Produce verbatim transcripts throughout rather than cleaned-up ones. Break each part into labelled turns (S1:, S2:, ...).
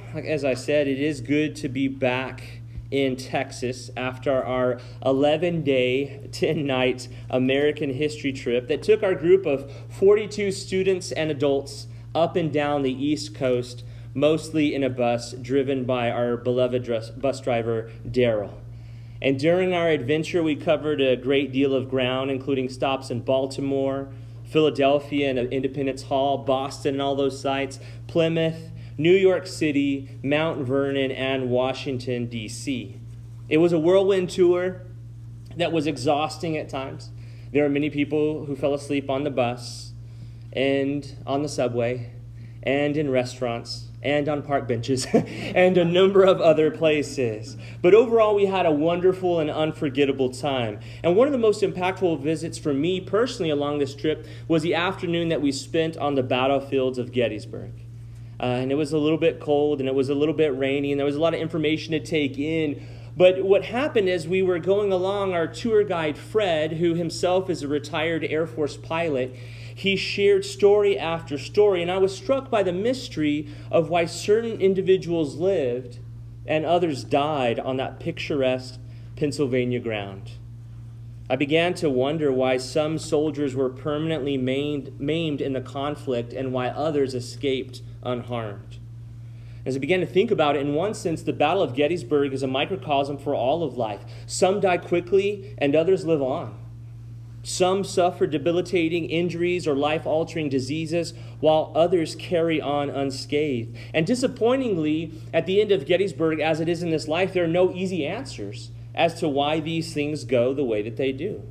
S1: as I said, it is good to be back in Texas after our eleven-day, ten-night American history trip that took our group of forty-two students and adults up and down the East Coast, mostly in a bus driven by our beloved dress, bus driver, Daryl. And during our adventure, we covered a great deal of ground, including stops in Baltimore, Philadelphia and Independence Hall, Boston and all those sites, Plymouth, New York City, Mount Vernon, and Washington, D C It was a whirlwind tour that was exhausting at times. There were many people who fell asleep on the bus and on the subway and in restaurants and on park benches and a number of other places. But overall, we had a wonderful and unforgettable time. And one of the most impactful visits for me personally along this trip was the afternoon that we spent on the battlefields of Gettysburg. Uh, and it was a little bit cold and it was a little bit rainy and there was a lot of information to take in. But what happened as we were going along, our tour guide, Fred, who himself is a retired Air Force pilot, he shared story after story, and I was struck by the mystery of why certain individuals lived and others died on that picturesque Pennsylvania ground. I began to wonder why some soldiers were permanently maimed, maimed in the conflict and why others escaped unharmed. As I began to think about it, in one sense, the Battle of Gettysburg is a microcosm for all of life. Some die quickly and others live on. Some suffer debilitating injuries or life-altering diseases, while others carry on unscathed. And disappointingly, at the end of Gettysburg, as it is in this life, there are no easy answers as to why these things go the way that they do.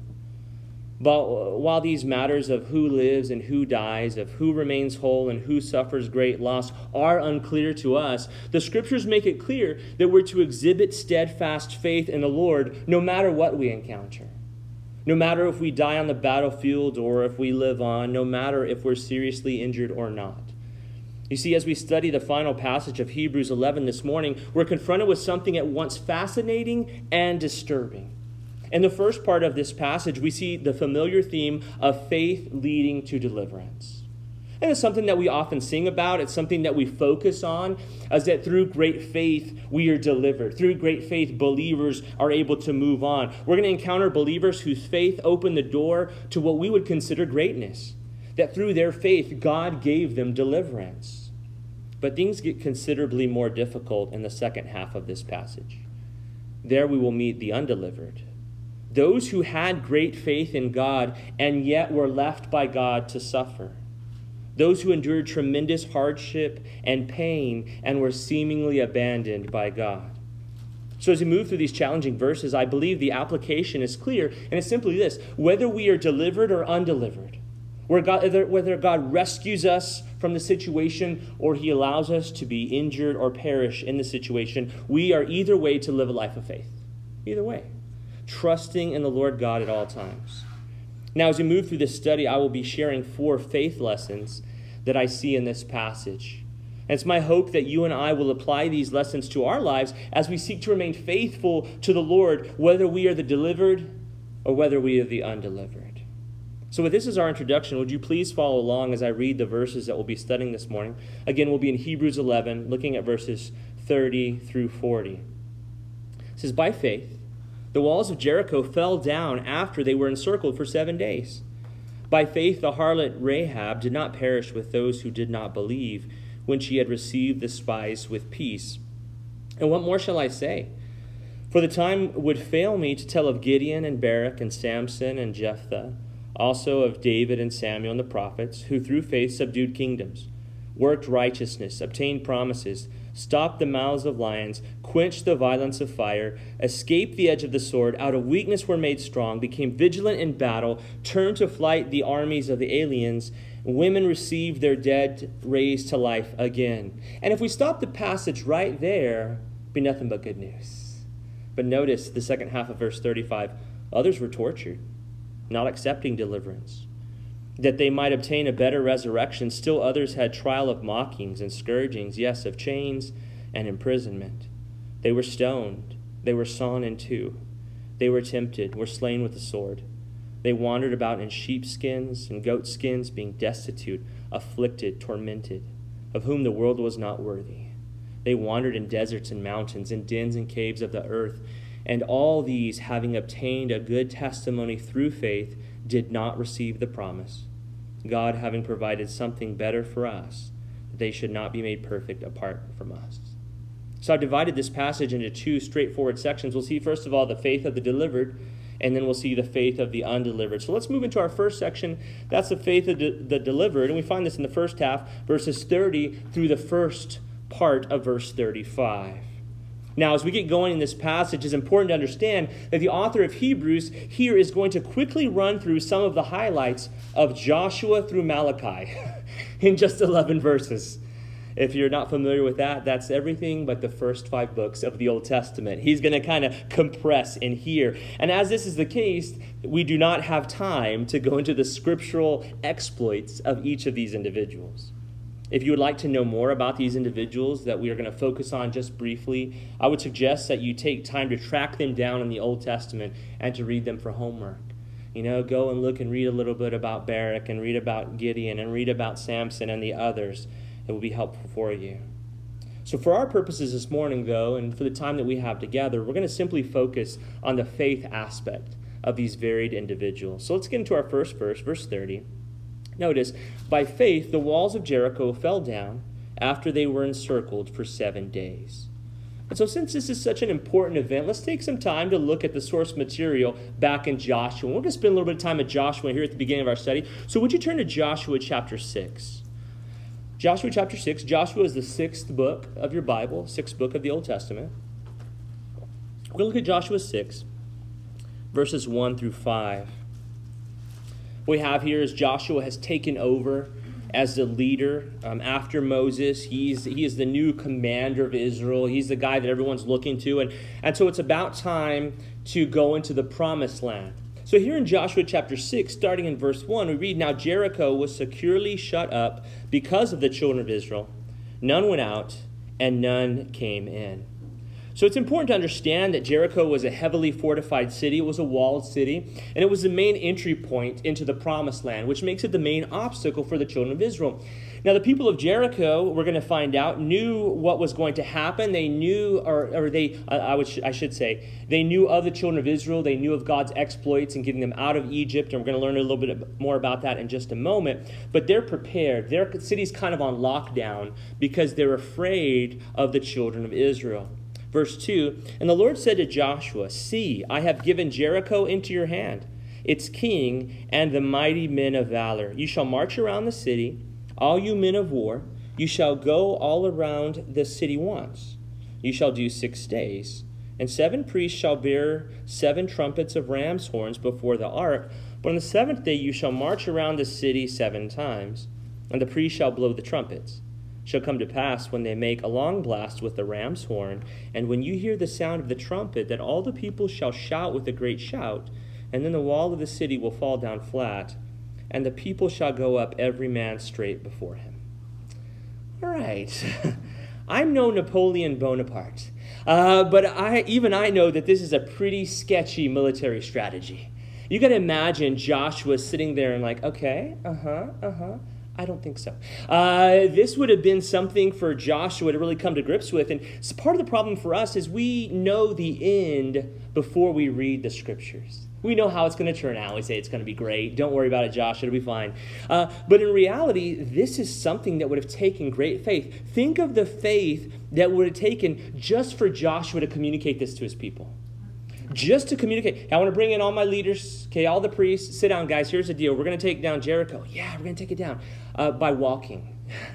S1: But while these matters of who lives and who dies, of who remains whole and who suffers great loss are unclear to us, the Scriptures make it clear that we're to exhibit steadfast faith in the Lord no matter what we encounter. No matter if we die on the battlefield or if we live on, no matter if we're seriously injured or not. You see, as we study the final passage of Hebrews eleven this morning, we're confronted with something at once fascinating and disturbing. In the first part of this passage, we see the familiar theme of faith leading to deliverance. And it's something that we often sing about. It's something that we focus on, is that through great faith, we are delivered. Through great faith, believers are able to move on. We're going to encounter believers whose faith opened the door to what we would consider greatness. That through their faith, God gave them deliverance. But things get considerably more difficult in the second half of this passage. There we will meet the undelivered. Those who had great faith in God and yet were left by God to suffer. Those who endured tremendous hardship and pain and were seemingly abandoned by God. So as we move through these challenging verses, I believe the application is clear, and it's simply this: whether we are delivered or undelivered, whether God rescues us from the situation or he allows us to be injured or perish in the situation, we are either way to live a life of faith. Either way. Trusting in the Lord God at all times. Now, as we move through this study, I will be sharing four faith lessons that I see in this passage. And it's my hope that you and I will apply these lessons to our lives as we seek to remain faithful to the Lord, whether we are the delivered or whether we are the undelivered. So with this as our introduction, would you please follow along as I read the verses that we'll be studying this morning? Again, we'll be in Hebrews eleven, looking at verses thirty through forty. It says, "By faith, the walls of Jericho fell down after they were encircled for seven days. By faith, the harlot Rahab did not perish with those who did not believe when she had received the spies with peace. And what more shall I say? For the time would fail me to tell of Gideon and Barak and Samson and Jephthah, also of David and Samuel and the prophets, who through faith subdued kingdoms, worked righteousness, obtained promises, stopped the mouths of lions, quenched the violence of fire, escaped the edge of the sword, out of weakness were made strong, became vigilant in battle, turned to flight the armies of the aliens. Women received their dead raised to life again." And if we stop the passage right there, it'd be nothing but good news. But notice the second half of verse thirty-five. "Others were tortured, not accepting deliverance, that they might obtain a better resurrection. Still others had trial of mockings and scourgings, yes, of chains and imprisonment. They were stoned, they were sawn in two, they were tempted, were slain with the sword. They wandered about in sheepskins and goatskins, being destitute, afflicted, tormented, of whom the world was not worthy. They wandered in deserts and mountains, in dens and caves of the earth. And all these, having obtained a good testimony through faith, did not receive the promise, God having provided something better for us, that they should not be made perfect apart from us. So I've divided this passage into two straightforward sections. We'll see, first of all, the faith of the delivered, and then we'll see the faith of the undelivered. So let's move into our first section. That's the faith of the, the delivered, and we find this in the first half, verses thirty through the first part of verse thirty-five. Now, as we get going in this passage, it's important to understand that the author of Hebrews here is going to quickly run through some of the highlights of Joshua through Malachi in just eleven verses. If you're not familiar with that, that's everything but the first five books of the Old Testament. He's going to kind of compress in here. And as this is the case, we do not have time to go into the scriptural exploits of each of these individuals. If you would like to know more about these individuals that we are going to focus on just briefly, I would suggest that you take time to track them down in the Old Testament and to read them for homework. You know, go and look and read a little bit about Barak and read about Gideon and read about Samson and the others. It will be helpful for you. So for our purposes this morning, though, and for the time that we have together, we're going to simply focus on the faith aspect of these varied individuals. So let's get into our first verse, verse thirty. Notice, by faith, the walls of Jericho fell down after they were encircled for seven days. And so since this is such an important event, let's take some time to look at the source material back in Joshua. We're going to spend a little bit of time at Joshua here at the beginning of our study. So would you turn to Joshua chapter six? Joshua chapter six. Joshua is the sixth book of your Bible, sixth book of the Old Testament. We're going to look at Joshua six, verses one through five. What we have here is Joshua has taken over as the leader um, after Moses. He's he is the new commander of Israel. He's the guy that everyone's looking to. And, and so it's about time to go into the promised land. So here in Joshua chapter six, starting in verse one, we read, Now Jericho was securely shut up because of the children of Israel. None went out and none came in. So it's important to understand that Jericho was a heavily fortified city. It was a walled city, and it was the main entry point into the promised land, which makes it the main obstacle for the children of Israel. Now, the people of Jericho, we're going to find out, knew what was going to happen. They knew, or, or they, I, would, I should say, they knew of the children of Israel. They knew of God's exploits in getting them out of Egypt, and we're going to learn a little bit more about that in just a moment. But they're prepared. Their city's kind of on lockdown because they're afraid of the children of Israel. Verse two, And the Lord said to Joshua, See, I have given Jericho into your hand, its king, and the mighty men of valor. You shall march around the city, all you men of war. You shall go all around the city once. You shall do six days. And seven priests shall bear seven trumpets of ram's horns before the ark. But on the seventh day you shall march around the city seven times, and the priests shall blow the trumpets. Shall come to pass when they make a long blast with the ram's horn, and when you hear the sound of the trumpet, that all the people shall shout with a great shout, and then the wall of the city will fall down flat, and the people shall go up every man straight before him. All right. I'm no Napoleon Bonaparte, uh, but I even I know that this is a pretty sketchy military strategy. You got to imagine Joshua sitting there and like, okay, uh-huh, uh-huh. I don't think so. Uh, this would have been something for Joshua to really come to grips with. And so part of the problem for us is we know the end before we read the scriptures. We know how it's going to turn out. We say it's going to be great. Don't worry about it, Josh. It'll be fine. Uh, but in reality, this is something that would have taken great faith. Think of the faith that would have taken just for Joshua to communicate this to his people. Just to communicate. I want to bring in all my leaders, okay, all the priests. Sit down, guys. Here's the deal. We're going to take down Jericho. Yeah, we're going to take it down uh, by walking.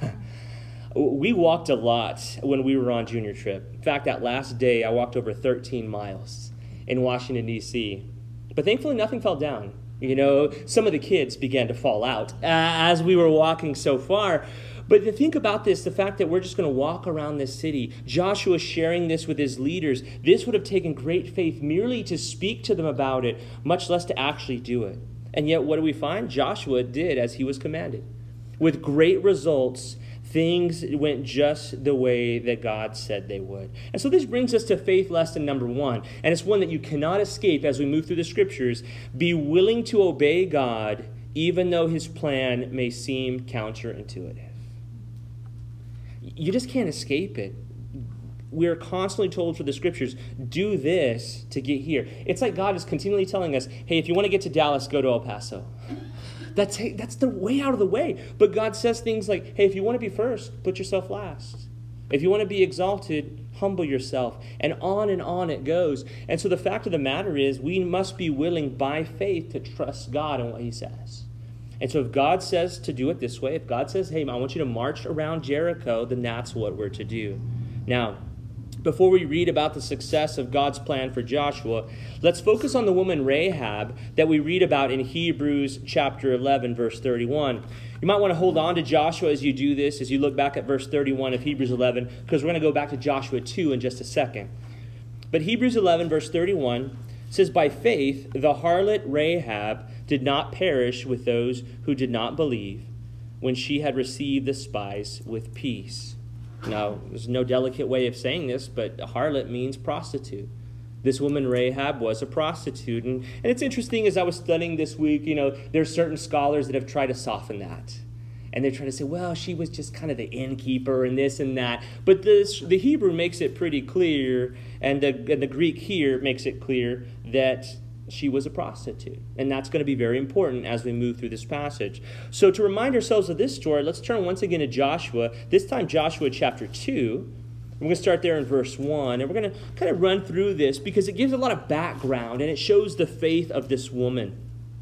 S1: We walked a lot when we were on junior trip. In fact, that last day, I walked over thirteen miles in Washington, D C But thankfully, nothing fell down. You know, some of the kids began to fall out uh, as we were walking so far. But to think about this, the fact that we're just going to walk around this city, Joshua sharing this with his leaders, this would have taken great faith merely to speak to them about it, much less to actually do it. And yet, what do we find? Joshua did as he was commanded. With great results, things went just the way that God said they would. And so this brings us to faith lesson number one. And it's one that you cannot escape as we move through the scriptures. Be willing to obey God, even though his plan may seem counterintuitive. You just can't escape it. we're constantly told through the scriptures, do this to get here. It's like God is continually telling us, hey, if you want to get to Dallas, go to El Paso. That's, hey, that's the way out of the way. But God says things like, hey, if you want to be first, put yourself last. If you want to be exalted, humble yourself. And on and on it goes. And so the fact of the matter is, we must be willing by faith to trust God in what he says. And so if God says to do it this way, if God says, hey, I want you to march around Jericho, then that's what we're to do. Now, before we read about the success of God's plan for Joshua, let's focus on the woman Rahab that we read about in Hebrews chapter eleven, verse thirty-one. You might want to hold on to Joshua as you do this, as you look back at verse thirty-one of Hebrews eleven, because we're going to go back to Joshua two in just a second. But Hebrews eleven, verse thirty-one says, by faith, the harlot Rahab did not perish with those who did not believe when she had received the spies with peace. Now, there's no delicate way of saying this, but harlot means prostitute. This woman Rahab was a prostitute. And, and it's interesting, as I was studying this week, you know, there's certain scholars that have tried to soften that. And they're trying to say, well, she was just kind of the innkeeper and this and that. But this, the Hebrew makes it pretty clear, and the, and the Greek here makes it clear that she was a prostitute. And that's going to be very important as we move through this passage. So to remind ourselves of this story, let's turn once again to Joshua, this time Joshua chapter two. We're going to start there in verse one, and we're going to kind of run through this because it gives a lot of background, and it shows the faith of this woman.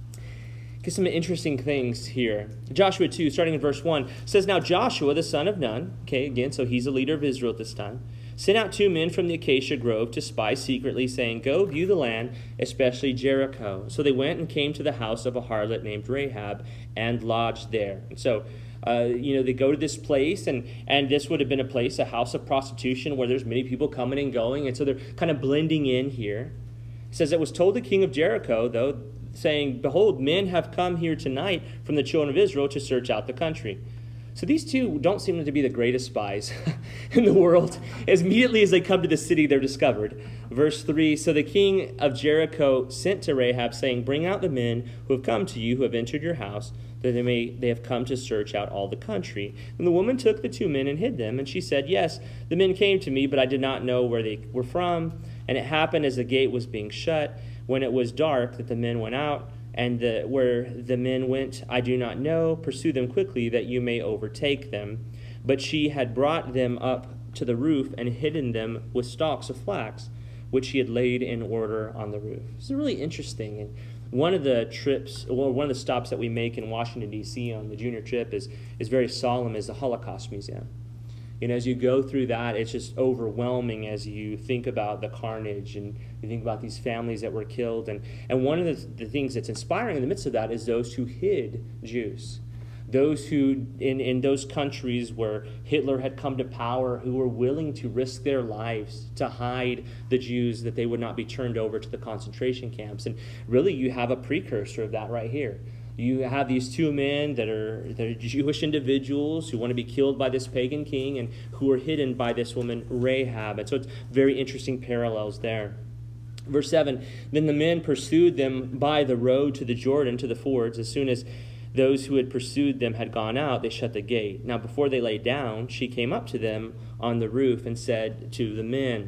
S1: Get some interesting things here. Joshua two, starting in verse one, says, now Joshua, the son of Nun, okay, again, so he's a leader of Israel at this time, sent out two men from the acacia grove to spy secretly, saying, go view the land, especially Jericho. So they went and came to the house of a harlot named Rahab and lodged there. And so, uh, you know, they go to this place, and, and this would have been a place, a house of prostitution, where there's many people coming and going, and so they're kind of blending in here. It says, it was told the king of Jericho, though, saying, behold, men have come here tonight from the children of Israel to search out the country. So these two don't seem to be the greatest spies in the world. As immediately as they come to the city, they're discovered. Verse three, so the king of Jericho sent to Rahab, saying, bring out the men who have come to you, who have entered your house, that they may they have come to search out all the country. And the woman took the two men and hid them. And she said, yes, the men came to me, but I did not know where they were from. And it happened as the gate was being shut, when it was dark, that the men went out. And the, where the men went, I do not know. Pursue them quickly, that you may overtake them. But she had brought them up to the roof and hidden them with stalks of flax, which she had laid in order on the roof. It's really interesting. And one of the trips, or one of the stops that we make in Washington, D C on the junior trip is, is very solemn, is the Holocaust Museum. And as you go through that, it's just overwhelming as you think about the carnage and you think about these families that were killed. And, and one of the, the things that's inspiring in the midst of that is those who hid Jews. Those who, in, in those countries where Hitler had come to power, who were willing to risk their lives to hide the Jews, that they would not be turned over to the concentration camps. And really, you have a precursor of that right here. You have these two men that are, that are Jewish individuals who want to be killed by this pagan king and who are hidden by this woman Rahab. And so it's very interesting parallels there. Verse seven, then the men pursued them by the road to the Jordan, to the fords. As soon as those who had pursued them had gone out, they shut the gate. Now before they lay down, she came up to them on the roof and said to the men,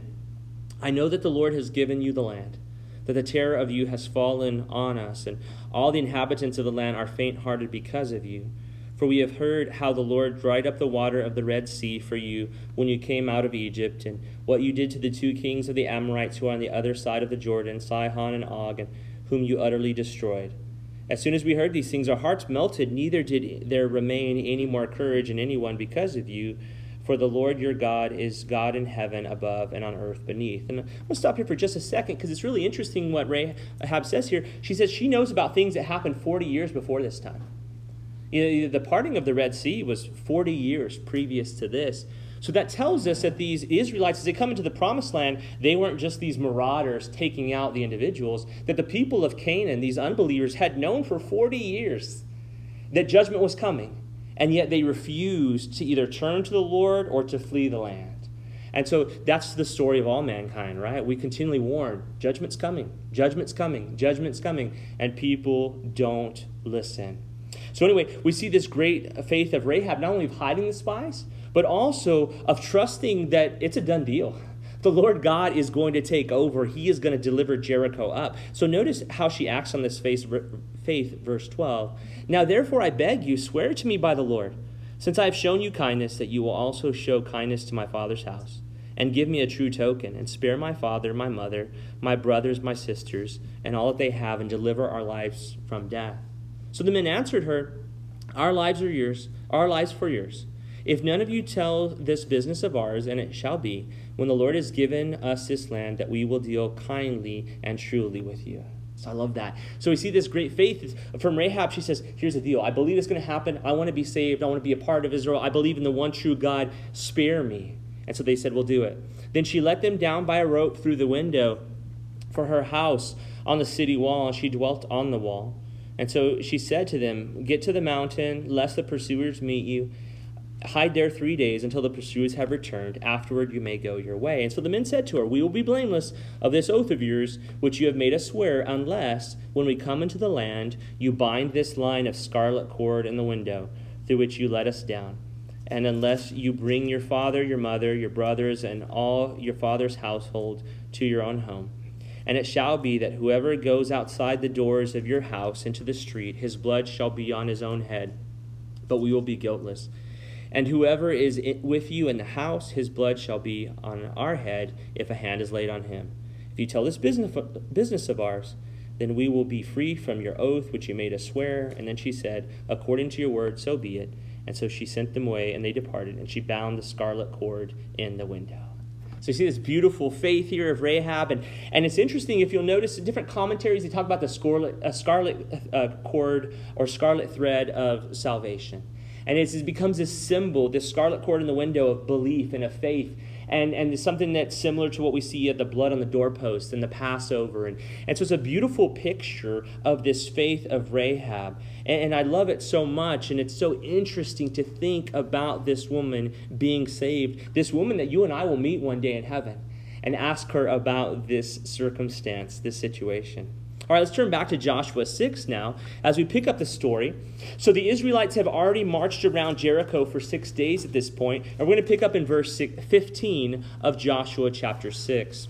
S1: I know that the Lord has given you the land, that the terror of you has fallen on us, and all the inhabitants of the land are faint-hearted because of you. For we have heard how the Lord dried up the water of the Red Sea for you when you came out of Egypt, and what you did to the two kings of the Amorites who are on the other side of the Jordan, Sihon and Og, and whom you utterly destroyed. As soon as we heard these things, our hearts melted, neither did there remain any more courage in anyone because of you. For the Lord your God is God in heaven above and on earth beneath. And I'm going to stop here for just a second because it's really interesting what Rahab says here. She says she knows about things that happened forty years before this time. You know, the parting of the Red Sea was forty years previous to this. So that tells us that these Israelites, as they come into the promised land, they weren't just these marauders taking out the individuals, that the people of Canaan, these unbelievers, had known for forty years that judgment was coming. And yet they refused to either turn to the Lord or to flee the land. And so that's the story of all mankind, right? We continually warn, judgment's coming, judgment's coming, judgment's coming, and people don't listen. So anyway, we see this great faith of Rahab, not only of hiding the spies, but also of trusting that it's a done deal. The Lord God is going to take over. He is going to deliver Jericho up. So notice how she acts on this faith, faith, verse twelve. Now therefore I beg you, swear to me by the Lord, since I have shown you kindness, that you will also show kindness to my father's house, and give me a true token, and spare my father, my mother, my brothers, my sisters, and all that they have, and deliver our lives from death. So the men answered her, Our lives are yours, our lives for yours. If none of you tell this business of ours, and it shall be, when the Lord has given us this land, that we will deal kindly and truly with you. So I love that. So we see this great faith from Rahab. She says, here's the deal. I believe it's going to happen. I want to be saved. I want to be a part of Israel. I believe in the one true God. Spare me. And so they said, we'll do it. Then she let them down by a rope through the window for her house on the city wall, and she dwelt on the wall. And so she said to them, get to the mountain, lest the pursuers meet you. Hide there three days until the pursuers have returned. Afterward you may go your way. And so the men said to her, we will be blameless of this oath of yours, which you have made us swear, unless, when we come into the land, you bind this line of scarlet cord in the window through which you let us down. And unless you bring your father, your mother, your brothers, and all your father's household to your own home. And it shall be that whoever goes outside the doors of your house into the street, his blood shall be on his own head, but we will be guiltless. And whoever is with you in the house, his blood shall be on our head if a hand is laid on him. If you tell this business business of ours, then we will be free from your oath which you made us swear. And then she said, according to your word, so be it. And so she sent them away, and they departed, and she bound the scarlet cord in the window. So you see this beautiful faith here of Rahab. And, and it's interesting, if you'll notice, in different commentaries, they talk about the scarlet, uh, scarlet uh, cord or scarlet thread of salvation. And it's, it becomes this symbol, this scarlet cord in the window of belief and of faith. And, and it's something that's similar to what we see at the blood on the doorpost and the Passover. And, and so it's a beautiful picture of this faith of Rahab. And, and I love it so much. And it's so interesting to think about this woman being saved. This woman that you and I will meet one day in heaven and ask her about this circumstance, this situation. All right, let's turn back to Joshua six now as we pick up the story. So the Israelites have already marched around Jericho for six days at this point. And we're going to pick up in verse fifteen of Joshua chapter six.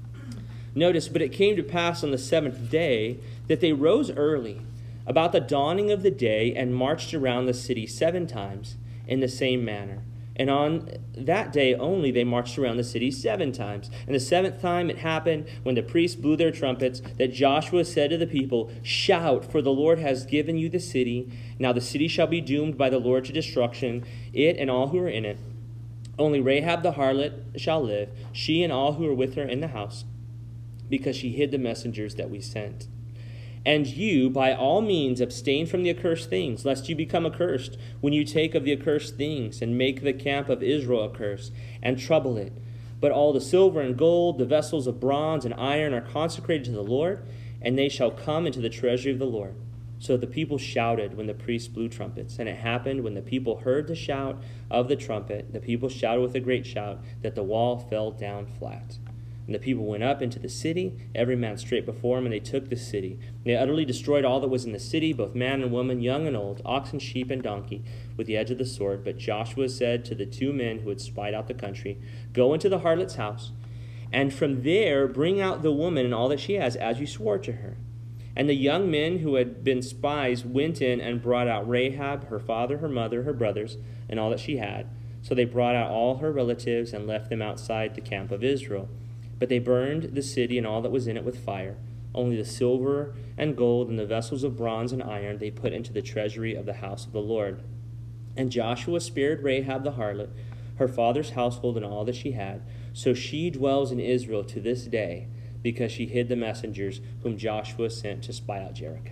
S1: Notice, but it came to pass on the seventh day that they rose early about the dawning of the day and marched around the city seven times in the same manner. And on that day only they marched around the city seven times. And the seventh time it happened, when the priests blew their trumpets, that Joshua said to the people, shout, for the Lord has given you the city. Now the city shall be doomed by the Lord to destruction, it and all who are in it. Only Rahab the harlot shall live, she and all who are with her in the house, because she hid the messengers that we sent. And you, by all means, abstain from the accursed things, lest you become accursed when you take of the accursed things, and make the camp of Israel accursed, and trouble it. But all the silver and gold, the vessels of bronze and iron, are consecrated to the Lord, and they shall come into the treasury of the Lord. So the people shouted when the priests blew trumpets. And it happened, when the people heard the shout of the trumpet, the people shouted with a great shout, that the wall fell down flat. And the people went up into the city, every man straight before him, and they took the city. They utterly destroyed all that was in the city, both man and woman, young and old, oxen, sheep, and donkey, with the edge of the sword. But Joshua said to the two men who had spied out the country, go into the harlot's house, and from there bring out the woman and all that she has, as you swore to her. And the young men who had been spies went in and brought out Rahab, her father, her mother, her brothers, and all that she had. So they brought out all her relatives and left them outside the camp of Israel. But they burned the city and all that was in it with fire. Only the silver and gold and the vessels of bronze and iron they put into the treasury of the house of the Lord. And Joshua spared Rahab the harlot, her father's household, and all that she had. So she dwells in Israel to this day, because she hid the messengers whom Joshua sent to spy out Jericho.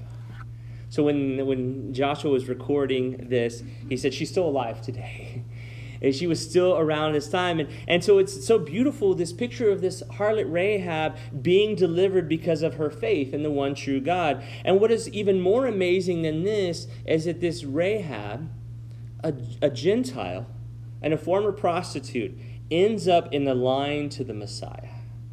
S1: So when, when Joshua was recording this, he said, she's still alive today. And she was still around this time. And, and so it's so beautiful, this picture of this harlot Rahab being delivered because of her faith in the one true God. And what is even more amazing than this is that this Rahab, a, a Gentile and a former prostitute, ends up in the line to the Messiah.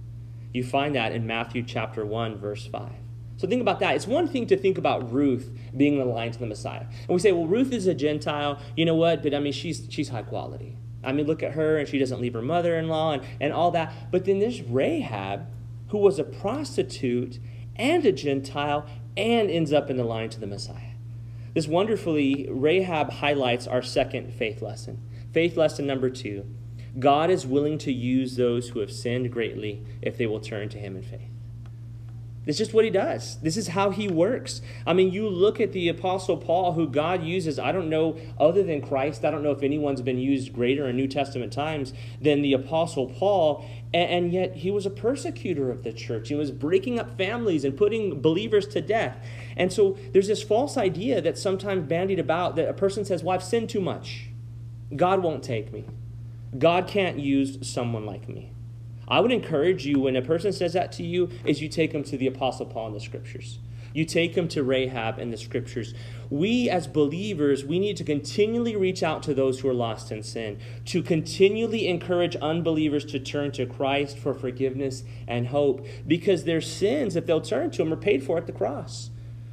S1: You find that in Matthew chapter one, verse five. So think about that. It's one thing to think about Ruth being the line to the Messiah. And we say, well, Ruth is a Gentile. You know what? But I mean, she's she's high quality. I mean, look at her, and she doesn't leave her mother-in-law and, and all that. But then there's Rahab, who was a prostitute and a Gentile and ends up in the line to the Messiah. This wonderfully, Rahab highlights our second faith lesson. Faith lesson number two, God is willing to use those who have sinned greatly if they will turn to him in faith. It's just what he does. This is how he works. I mean, you look at the Apostle Paul, who God uses, I don't know, other than Christ, I don't know if anyone's been used greater in New Testament times than the Apostle Paul, and, and yet he was a persecutor of the church. He was breaking up families and putting believers to death. And so there's this false idea that's sometimes bandied about that a person says, well, I've sinned too much. God won't take me. God can't use someone like me. I would encourage you, when a person says that to you, is you take them to the Apostle Paul in the Scriptures. You take them to Rahab in the Scriptures. We as believers, we need to continually reach out to those who are lost in sin, to continually encourage unbelievers to turn to Christ for forgiveness and hope, because their sins, if they'll turn to him, are paid for at the cross.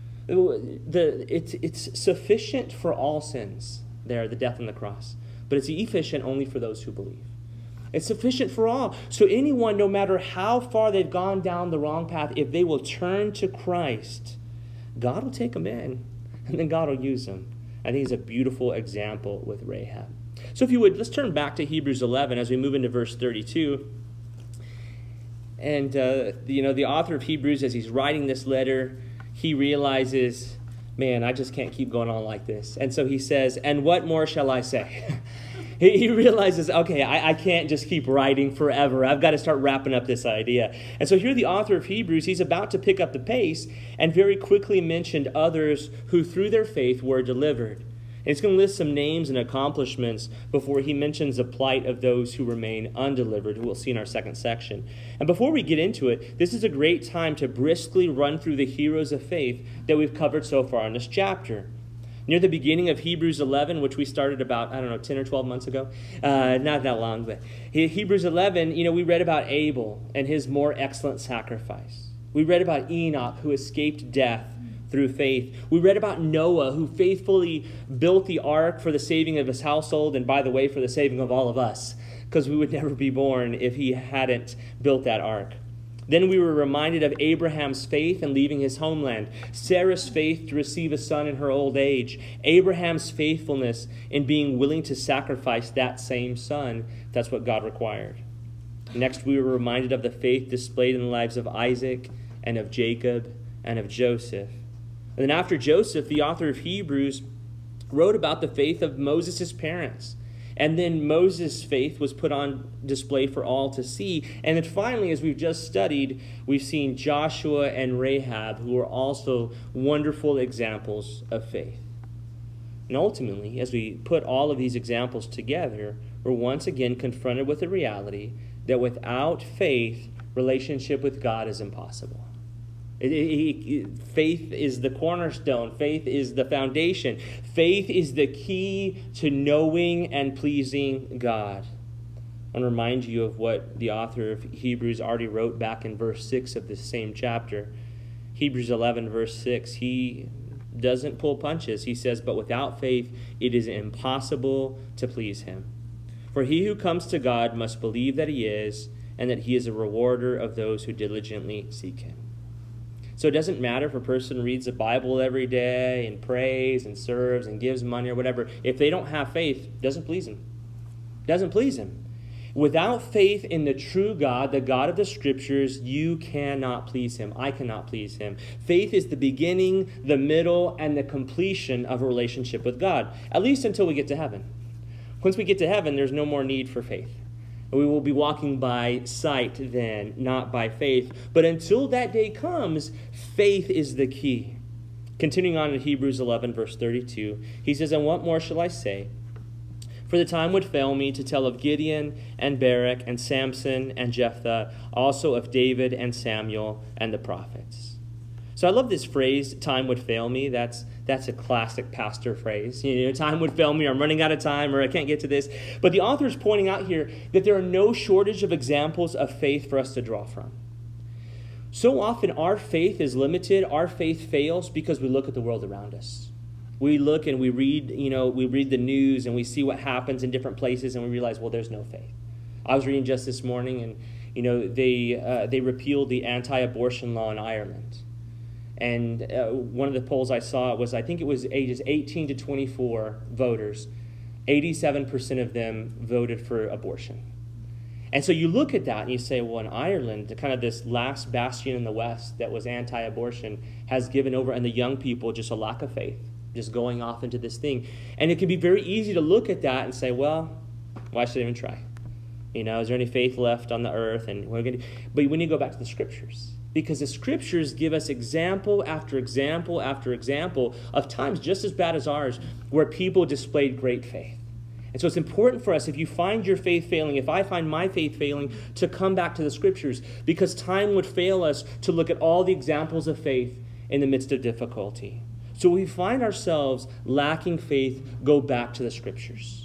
S1: The, it's, it's sufficient for all sins there, the death on the cross, but it's efficient only for those who believe. It's sufficient for all. So anyone, no matter how far they've gone down the wrong path, if they will turn to Christ, God will take them in, and then God will use them. I think it's a beautiful example with Rahab. So if you would, let's turn back to Hebrews eleven as we move into verse thirty-two. And, uh, you know, the author of Hebrews, as he's writing this letter, he realizes, man, I just can't keep going on like this. And so he says, and what more shall I say? He realizes, okay, I, I can't just keep writing forever. I've got to start wrapping up this idea. And so here the author of Hebrews, he's about to pick up the pace and very quickly mentioned others who through their faith were delivered. And he's going to list some names and accomplishments before he mentions the plight of those who remain undelivered, who we'll see in our second section. And before we get into it, this is a great time to briskly run through the heroes of faith that we've covered so far in this chapter. Near the beginning of Hebrews eleven, which we started about, I don't know, ten or twelve months ago. Uh, not that long, but Hebrews eleven, you know, we read about Abel and his more excellent sacrifice. We read about Enoch, who escaped death through faith. We read about Noah, who faithfully built the ark for the saving of his household, and by the way, for the saving of all of us, because we would never be born if he hadn't built that ark. Then we were reminded of Abraham's faith in leaving his homeland, Sarah's faith to receive a son in her old age, Abraham's faithfulness in being willing to sacrifice that same son. That's what God required. Next, we were reminded of the faith displayed in the lives of Isaac and of Jacob and of Joseph. And then after Joseph, the author of Hebrews wrote about the faith of Moses' parents. And then Moses' faith was put on display for all to see. And then finally, as we've just studied, we've seen Joshua and Rahab, who are also wonderful examples of faith. And ultimately, as we put all of these examples together, we're once again confronted with the reality that without faith, relationship with God is impossible. It, it, it, faith is the cornerstone. Faith is the foundation. Faith is the key to knowing and pleasing God. I want to remind you of what the author of Hebrews already wrote back in verse six of this same chapter. Hebrews eleven, verse six, he doesn't pull punches. He says, but without faith, it is impossible to please him. For he who comes to God must believe that he is, and that he is a rewarder of those who diligently seek him. So it doesn't matter if a person reads the Bible every day and prays and serves and gives money or whatever. If they don't have faith, it doesn't please him. It doesn't please him. Without faith in the true God, the God of the Scriptures, you cannot please him. I cannot please him. Faith is the beginning, the middle, and the completion of a relationship with God, at least until we get to heaven. Once we get to heaven, there's no more need for faith. We will be walking by sight then, not by faith. But until that day comes, faith is the key. Continuing on in Hebrews eleven, verse thirty-two, he says, and what more shall I say? For the time would fail me to tell of Gideon and Barak and Samson and Jephthah, also of David and Samuel and the prophets. So I love this phrase, time would fail me. That's that's a classic pastor phrase. You know, time would fail me, or I'm running out of time, or I can't get to this. But the author is pointing out here that there are no shortage of examples of faith for us to draw from. So often our faith is limited, our faith fails because we look at the world around us. We look and we read, you know, we read the news and we see what happens in different places and we realize, well, there's no faith. I was reading just this morning and, you know, they uh, they repealed the anti-abortion law in Ireland. And uh, one of the polls I saw was, I think it was ages eighteen to twenty-four voters. eighty-seven percent of them voted for abortion. And so you look at that and you say, well, in Ireland, the kind of this last bastion in the West that was anti-abortion has given over, and the young people just a lack of faith, just going off into this thing. And it can be very easy to look at that and say, well, why should I even try? You know, is there any faith left on the earth? And we're going to, but we need to go back to the Scriptures, because the Scriptures give us example after example after example of times just as bad as ours where people displayed great faith. And so it's important for us, if you find your faith failing, if I find my faith failing, to come back to the Scriptures, because time would fail us to look at all the examples of faith in the midst of difficulty. So if we find ourselves lacking faith, go back to the Scriptures.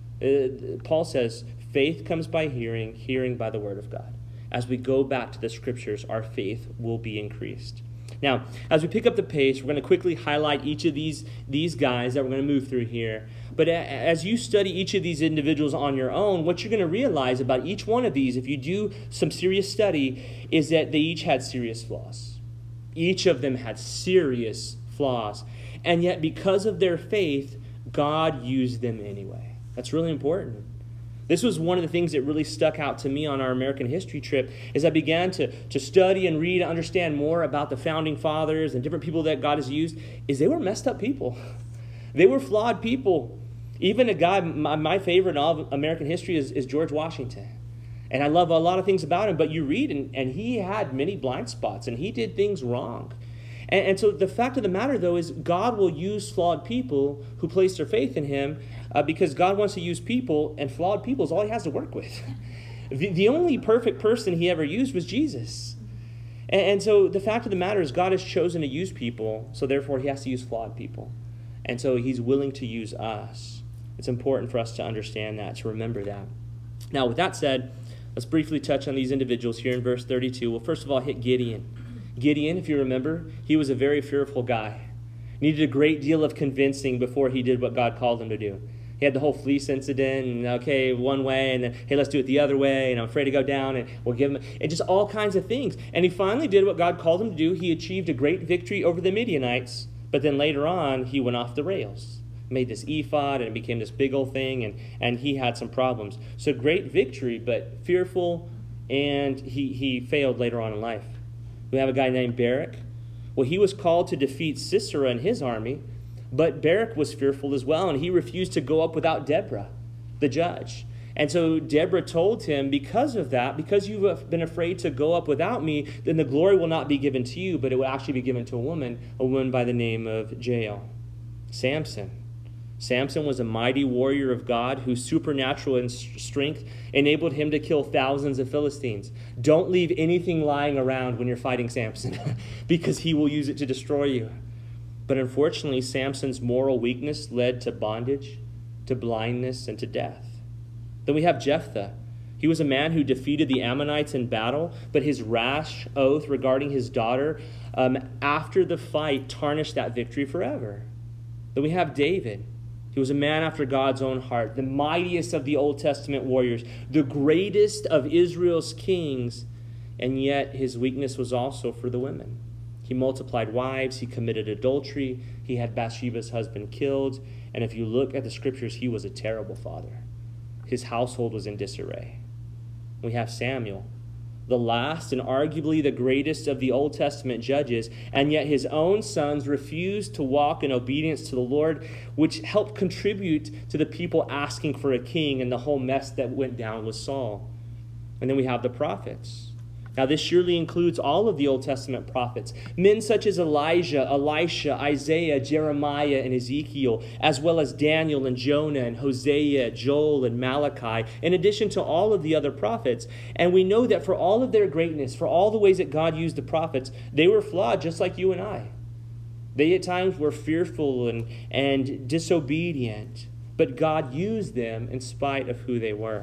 S1: Uh, Paul says, faith comes by hearing, hearing by the Word of God. As we go back to the Scriptures, our faith will be increased. Now, as we pick up the pace, we're going to quickly highlight each of these, these guys that we're going to move through here. But as you study each of these individuals on your own, what you're going to realize about each one of these, if you do some serious study, is that they each had serious flaws. Each of them had serious flaws. And yet, because of their faith, God used them anyway. That's really important. This was one of the things that really stuck out to me on our American history trip, as I began to, to study and read and understand more about the founding fathers and different people that God has used, is they were messed up people. They were flawed people. Even a guy, my, my favorite in all of American history is, is George Washington. And I love a lot of things about him, but you read, and, and he had many blind spots, and he did things wrong. And, and so the fact of the matter, though, is God will use flawed people who place their faith in him, uh, because God wants to use people, and flawed people is all he has to work with. the, the only perfect person he ever used was Jesus. And, and so the fact of the matter is God has chosen to use people, so therefore he has to use flawed people. And so he's willing to use us. It's important for us to understand that, to remember that. Now, with that said, let's briefly touch on these individuals here in verse thirty-two. We'll first of all hit Gideon. Gideon, if you remember, he was a very fearful guy. Needed a great deal of convincing before he did what God called him to do. He had the whole fleece incident, and okay, one way, and then, hey, let's do it the other way, and I'm afraid to go down, and we'll give him, and just all kinds of things. And he finally did what God called him to do. He achieved a great victory over the Midianites, but then later on, he went off the rails. Made this ephod, and it became this big old thing, and, and he had some problems. So great victory, but fearful, and he, he failed later on in life. We have a guy named Barak. Well, he was called to defeat Sisera and his army, but Barak was fearful as well, and he refused to go up without Deborah, the judge. And so Deborah told him, because of that, because you have been afraid to go up without me, then the glory will not be given to you, but it will actually be given to a woman, a woman by the name of Jael. Samson. Samson was a mighty warrior of God whose supernatural strength enabled him to kill thousands of Philistines. Don't leave anything lying around when you're fighting Samson, because he will use it to destroy you. But unfortunately, Samson's moral weakness led to bondage, to blindness, and to death. Then we have Jephthah. He was a man who defeated the Ammonites in battle, but his rash oath regarding his daughter um, after the fight tarnished that victory forever. Then we have David. He was a man after God's own heart, the mightiest of the Old Testament warriors, the greatest of Israel's kings, and yet his weakness was also for the women. He multiplied wives, he committed adultery, he had Bathsheba's husband killed, and if you look at the scriptures, he was a terrible father. His household was in disarray. We have Samuel, the last and arguably the greatest of the Old Testament judges, and yet his own sons refused to walk in obedience to the Lord, which helped contribute to the people asking for a king and the whole mess that went down with Saul. And then we have the prophets. Now, this surely includes all of the Old Testament prophets, men such as Elijah, Elisha, Isaiah, Jeremiah, and Ezekiel, as well as Daniel and Jonah and Hosea, Joel, and Malachi, in addition to all of the other prophets. And we know that for all of their greatness, for all the ways that God used the prophets, they were flawed just like you and I. They at times were fearful and, and disobedient, but God used them in spite of who they were.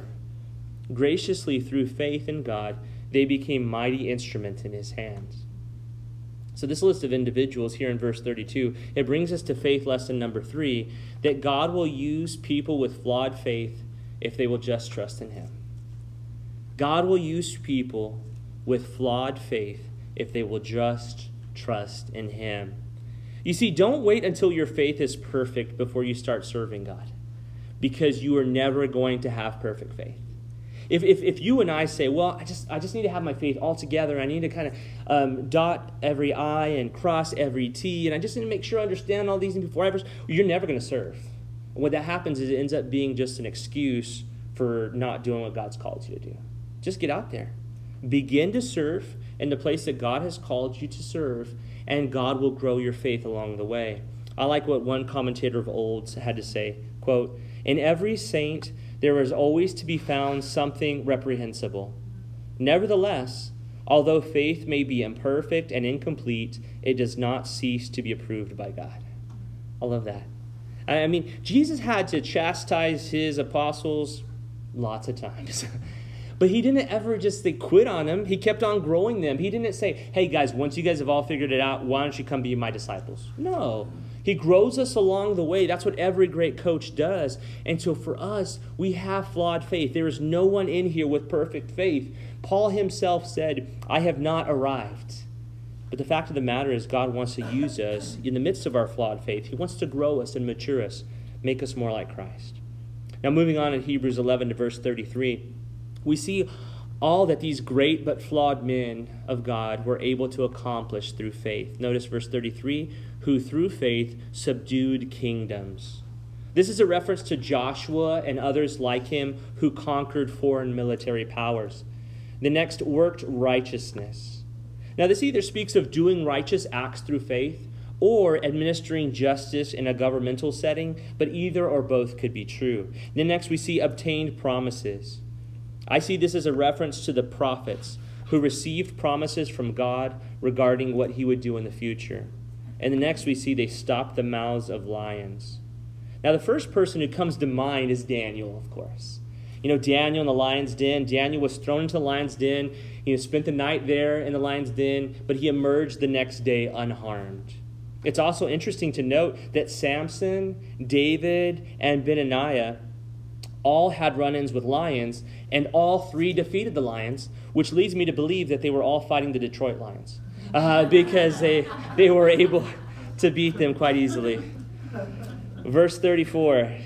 S1: Graciously, through faith in God, they became mighty instruments in his hands. So this list of individuals here in verse thirty-two, it brings us to faith lesson number three, that God will use people with flawed faith if they will just trust in him. God will use people with flawed faith if they will just trust in him. You see, don't wait until your faith is perfect before you start serving God, because you are never going to have perfect faith. If, if if you and I say, well, I just I just need to have my faith all together. I need to kind of um, dot every I and cross every T, and I just need to make sure I understand all these things before I ever, you're never going to serve. And what that happens is it ends up being just an excuse for not doing what God's called you to do. Just get out there. Begin to serve in the place that God has called you to serve, and God will grow your faith along the way. I like what one commentator of old had to say, quote, "In every saint there is always to be found something reprehensible. Nevertheless, although faith may be imperfect and incomplete, it does not cease to be approved by God." I love that. I mean, Jesus had to chastise his apostles lots of times. But he didn't ever just say, quit on them. He kept on growing them. He didn't say, hey guys, once you guys have all figured it out, why don't you come be my disciples? No. He grows us along the way. That's what every great coach does. And so for us, we have flawed faith. There is no one in here with perfect faith. Paul himself said, I have not arrived. But the fact of the matter is God wants to use us in the midst of our flawed faith. He wants to grow us and mature us, make us more like Christ. Now moving on in Hebrews eleven to verse thirty-three, we see all that these great but flawed men of God were able to accomplish through faith. Notice verse thirty-three, who through faith subdued kingdoms. This is a reference to Joshua and others like him who conquered foreign military powers. The next, worked righteousness. Now this either speaks of doing righteous acts through faith or administering justice in a governmental setting, but either or both could be true. Then next we see obtained promises. I see this as a reference to the prophets who received promises from God regarding what he would do in the future. And the next we see they stopped the mouths of lions. Now the first person who comes to mind is Daniel, of course. You know, Daniel in the lion's den. Daniel was thrown into the lion's den. He you know, spent the night there in the lion's den, but he emerged the next day unharmed. It's also interesting to note that Samson, David, and Benaiah all had run-ins with lions, and all three defeated the lions, which leads me to believe that they were all fighting the Detroit Lions uh, because they, they were able to beat them quite easily. Verse thirty-four,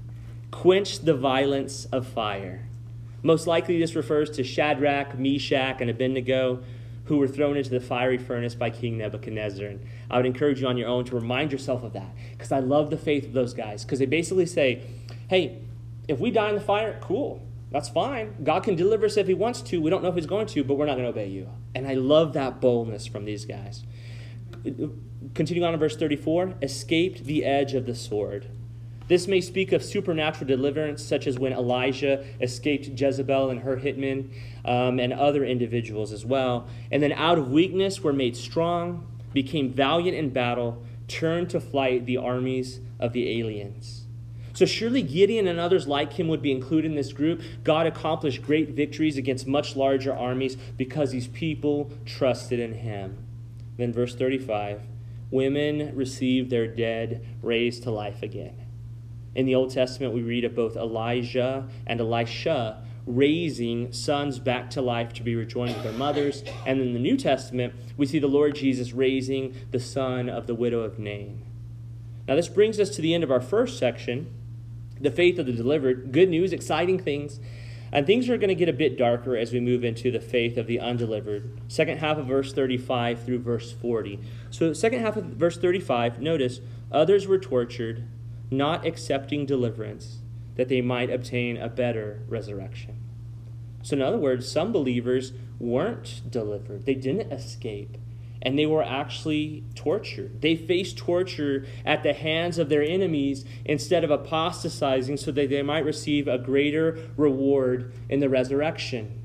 S1: quench the violence of fire. Most likely this refers to Shadrach, Meshach, and Abednego, who were thrown into the fiery furnace by King Nebuchadnezzar. And I would encourage you on your own to remind yourself of that, because I love the faith of those guys, because they basically say, hey, if we die in the fire, cool. That's fine. God can deliver us if he wants to. We don't know if he's going to, but we're not going to obey you. And I love that boldness from these guys. Continuing on in verse thirty-four, escaped the edge of the sword. This may speak of supernatural deliverance, such as when Elijah escaped Jezebel and her hitmen, um, and other individuals as well. And then out of weakness were made strong, became valiant in battle, turned to flight the armies of the aliens. So surely Gideon and others like him would be included in this group. God accomplished great victories against much larger armies because these people trusted in him. Then verse thirty-five, women received their dead raised to life again. In the Old Testament, we read of both Elijah and Elisha raising sons back to life to be rejoined with their mothers. And in the New Testament, we see the Lord Jesus raising the son of the widow of Nain. Now this brings us to the end of our first section, the faith of the delivered. Good news, exciting things. And things are going to get a bit darker as we move into the faith of the undelivered. Second half of verse thirty-five through verse forty. So second half of verse thirty-five, notice, others were tortured, not accepting deliverance, that they might obtain a better resurrection. So in other words, some believers weren't delivered. They didn't escape. And they were actually tortured. They faced torture at the hands of their enemies instead of apostatizing so that they might receive a greater reward in the resurrection.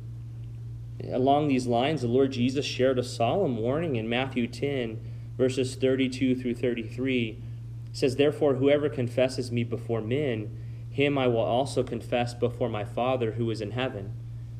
S1: Along these lines, the Lord Jesus shared a solemn warning in Matthew ten, verses thirty-two through thirty-three. It says, therefore, whoever confesses me before men, him I will also confess before my Father who is in heaven.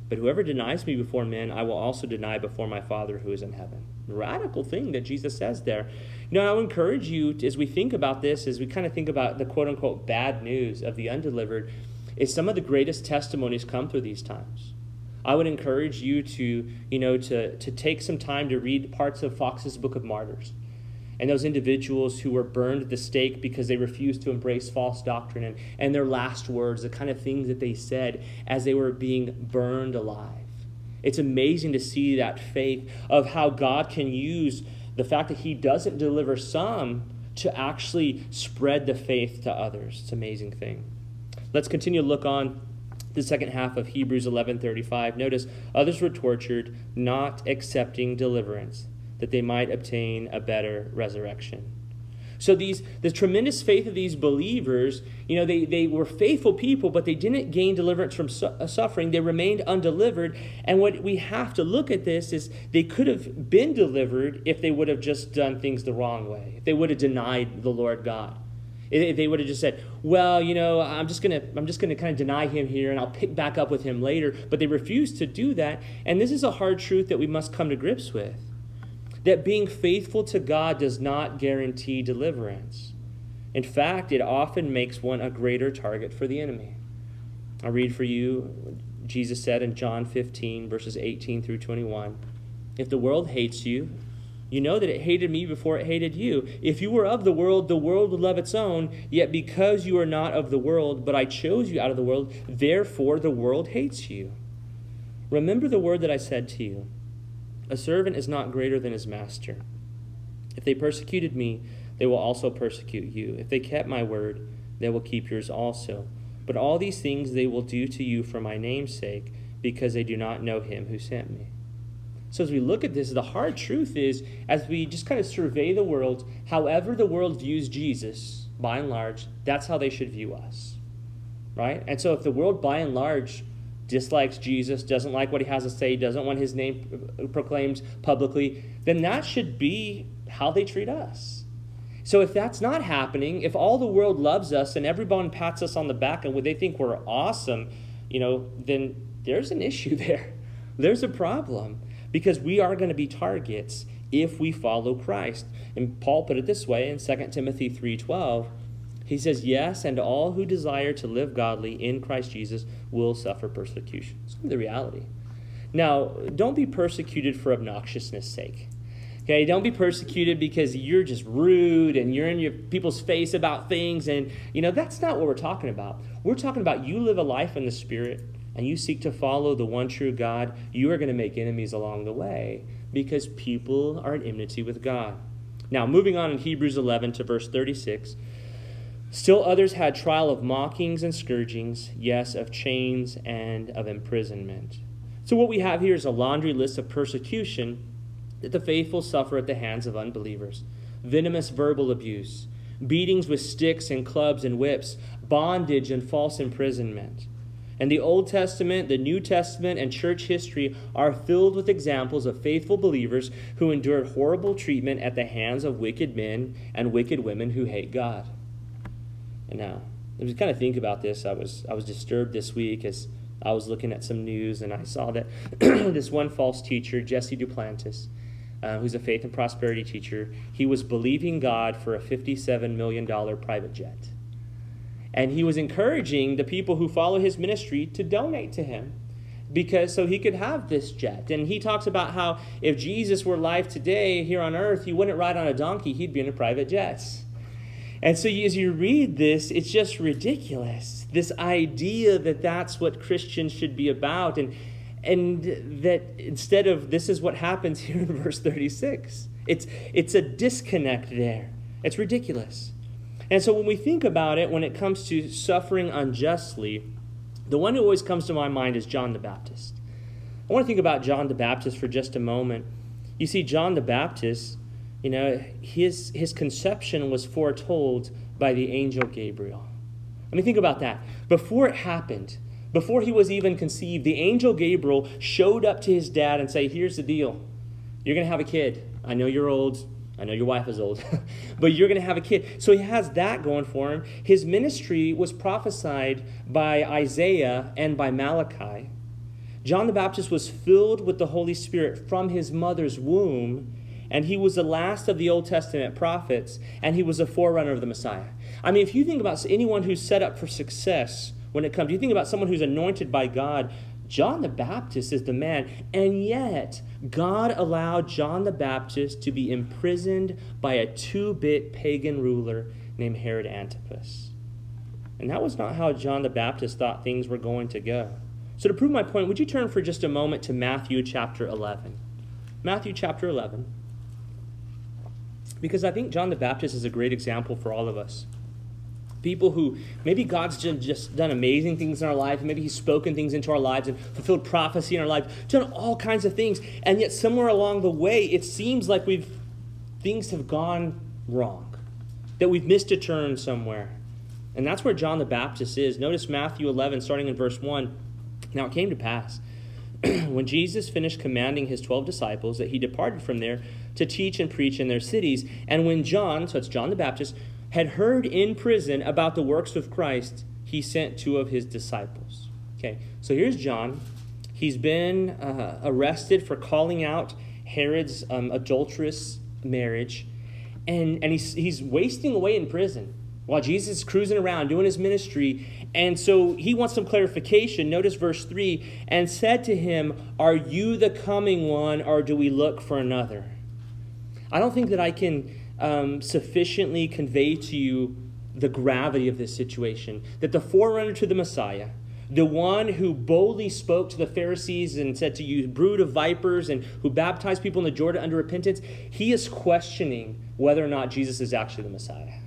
S1: But whoever denies me before men, I will also deny before my Father who is in heaven. Radical thing that Jesus says there. You know, I would encourage you, as we think about this, as we kind of think about the quote-unquote bad news of the undelivered, is some of the greatest testimonies come through these times. I would encourage you to, you know, to, to take some time to read parts of Fox's Book of Martyrs. And those individuals who were burned at the stake because they refused to embrace false doctrine, and, and their last words, the kind of things that they said as they were being burned alive. It's amazing to see that faith of how God can use the fact that he doesn't deliver some to actually spread the faith to others. It's an amazing thing. Let's continue to look on the second half of Hebrews eleven thirty-five. Notice, others were tortured, not accepting deliverance, that they might obtain a better resurrection. So these the tremendous faith of these believers, you know, they, they were faithful people, but they didn't gain deliverance from su- suffering. They remained undelivered. And what we have to look at this is they could have been delivered if they would have just done things the wrong way, if they would have denied the Lord God. If they would have just said, well, you know, I'm just gonna I'm just gonna kind of deny him here and I'll pick back up with him later. But they refused to do that. And this is a hard truth that we must come to grips with. That being faithful to God does not guarantee deliverance. In fact, it often makes one a greater target for the enemy. I'll read for you, Jesus said in John fifteen, verses eighteen through twenty-one, if the world hates you, you know that it hated me before it hated you. If you were of the world, the world would love its own. Yet because you are not of the world, but I chose you out of the world, therefore the world hates you. Remember the word that I said to you. A servant is not greater than his master. If they persecuted me, they will also persecute you. If they kept my word, they will keep yours also. But all these things they will do to you for my name's sake, because they do not know him who sent me. So as we look at this, the hard truth is, as we just kind of survey the world, however the world views Jesus, by and large, that's how they should view us, right? And so if the world, by and large, dislikes Jesus, doesn't like what he has to say, doesn't want his name proclaimed publicly, then that should be how they treat us. So if that's not happening, if all the world loves us and everyone pats us on the back and they think we're awesome, you know, then there's an issue there. There's a problem, because we are going to be targets if we follow Christ. And Paul put it this way in Second Timothy three twelve. He says, yes, and all who desire to live godly in Christ Jesus will suffer persecution. It's the reality. Now, don't be persecuted for obnoxiousness' sake. Okay, don't be persecuted because you're just rude and you're in your people's face about things. And, you know, that's not what we're talking about. We're talking about you live a life in the Spirit and you seek to follow the one true God. You are going to make enemies along the way because people are at enmity with God. Now, moving on in Hebrews eleven to verse thirty-six. Still others had trial of mockings and scourgings, yes, of chains and of imprisonment. So what we have here is a laundry list of persecution that the faithful suffer at the hands of unbelievers. Venomous verbal abuse, beatings with sticks and clubs and whips, bondage and false imprisonment. And the Old Testament, the New Testament, and church history are filled with examples of faithful believers who endured horrible treatment at the hands of wicked men and wicked women who hate God. And now, as we kind of think about this, I was I was disturbed this week as I was looking at some news, and I saw that this one false teacher, Jesse Duplantis, uh, who's a faith and prosperity teacher, he was believing God for a fifty-seven million dollars private jet. And he was encouraging the people who follow his ministry to donate to him, because so he could have this jet. And he talks about how if Jesus were alive today here on earth, he wouldn't ride on a donkey, he'd be in a private jet. And so as you read this, it's just ridiculous. This idea that that's what Christians should be about. And, and that instead of this is what happens here in verse thirty-six. It's, it's a disconnect there. It's ridiculous. And so when we think about it, when it comes to suffering unjustly, the one who always comes to my mind is John the Baptist. I want to think about John the Baptist for just a moment. You see, John the Baptist, you know, his his conception was foretold by the angel Gabriel. I mean, think about that. Before it happened, before he was even conceived, the angel Gabriel showed up to his dad and said, here's the deal. You're going to have a kid. I know you're old. I know your wife is old. But you're going to have a kid. So he has that going for him. His ministry was prophesied by Isaiah and by Malachi. John the Baptist was filled with the Holy Spirit from his mother's womb, and he was the last of the Old Testament prophets, and he was a forerunner of the Messiah. I mean, if you think about anyone who's set up for success when it comes, you think about someone who's anointed by God, John the Baptist is the man. And yet, God allowed John the Baptist to be imprisoned by a two-bit pagan ruler named Herod Antipas. And that was not how John the Baptist thought things were going to go. So to prove my point, would you turn for just a moment to Matthew chapter eleven? Matthew chapter eleven. Because I think John the Baptist is a great example for all of us. People who, maybe God's just done amazing things in our life, maybe he's spoken things into our lives and fulfilled prophecy in our life, done all kinds of things, and yet somewhere along the way, it seems like we've things have gone wrong, that we've missed a turn somewhere. And that's where John the Baptist is. Notice Matthew eleven, starting in verse one. Now it came to pass, when Jesus finished commanding his twelve disciples, that he departed from there to teach and preach in their cities. And when John, so it's John the Baptist, had heard in prison about the works of Christ, he sent two of his disciples. Okay, so here's John. He's been uh, arrested for calling out Herod's um, adulterous marriage, and, and he's, he's wasting away in prison while Jesus is cruising around doing his ministry. And so he wants some clarification. Notice verse three, and said to him, are you the coming one, or do we look for another? I don't think that I can um, sufficiently convey to you the gravity of this situation. That the forerunner to the Messiah, the one who boldly spoke to the Pharisees and said to you, brood of vipers, and who baptized people in the Jordan under repentance, he is questioning whether or not Jesus is actually the Messiah.